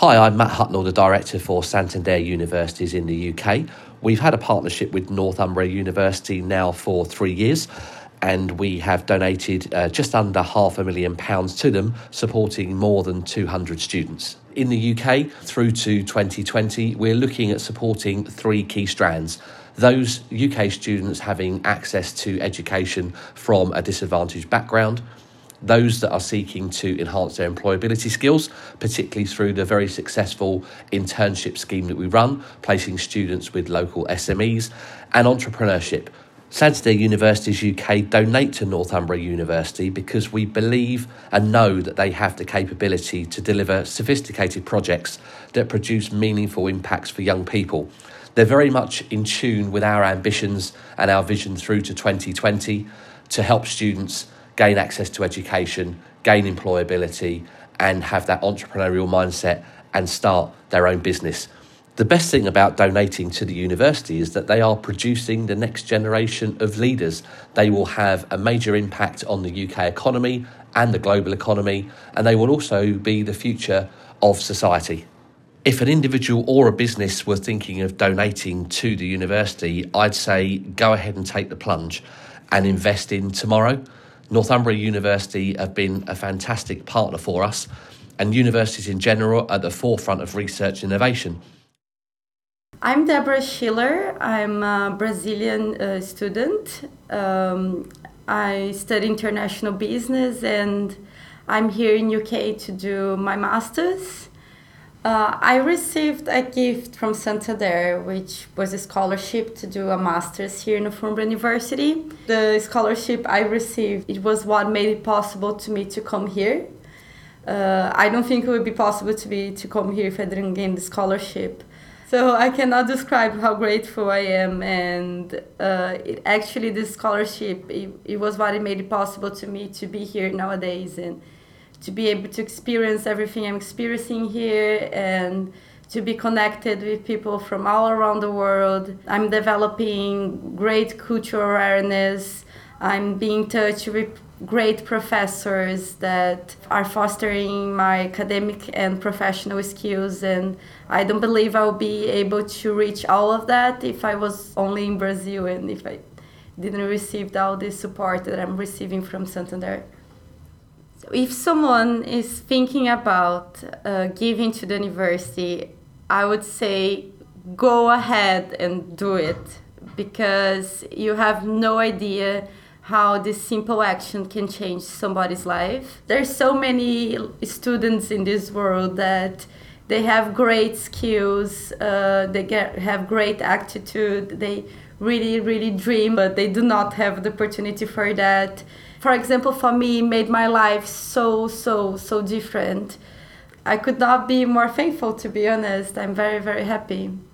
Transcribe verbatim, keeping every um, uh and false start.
Hi, I'm Matt Hutnell, the Director for Santander Universities in the U K. We've had a partnership with Northumbria University now for three years, and we have donated uh, just under half a million pounds to them, supporting more than two hundred students. In the U K, through to twenty twenty, we're looking at supporting three key strands. Those U K students having access to education from a disadvantaged background, those that are seeking to enhance their employability skills, particularly through the very successful internship scheme that we run, placing students with local S M Es, and entrepreneurship. Santander Universities U K donate to Northumbria University because we believe and know that they have the capability to deliver sophisticated projects that produce meaningful impacts for young people. They're very much in tune with our ambitions and our vision through to twenty twenty to help students gain access to education, gain employability, and have that entrepreneurial mindset and start their own business. The best thing about donating to the university is that they are producing the next generation of leaders. They will have a major impact on the U K economy and the global economy, and they will also be the future of society. If an individual or a business were thinking of donating to the university, I'd say go ahead and take the plunge and invest in tomorrow. Northumbria University have been a fantastic partner for us, and universities in general are at the forefront of research and innovation. I'm Deborah Schiller. I'm a Brazilian uh, student. Um, I study international business, and I'm here in U K to do my master's. Uh, I received a gift from Santander, which was a scholarship to do a master's here in Northumbria University. The scholarship I received, it was what made it possible to me to come here. Uh, I don't think it would be possible to be to come here if I didn't gain the scholarship. So I cannot describe how grateful I am, and uh, it, actually this scholarship, it, it was what it made it possible to me to be here nowadays and to be able to experience everything I'm experiencing here and to be connected with people from all around the world. I'm developing great cultural awareness. I'm being in touch with great professors that are fostering my academic and professional skills, and I don't believe I'll be able to reach all of that if I was only in Brazil and if I didn't receive all the support that I'm receiving from Santander. If someone is thinking about uh, giving to the university, I would say go ahead and do it, because you have no idea how this simple action can change somebody's life. There's so many students in this world that they have great skills, uh, they get, have great attitude, they really, really dream, but they do not have the opportunity for that. For example, for me, it made my life so, so, so different. I could not be more thankful, to be honest. I'm very, very happy.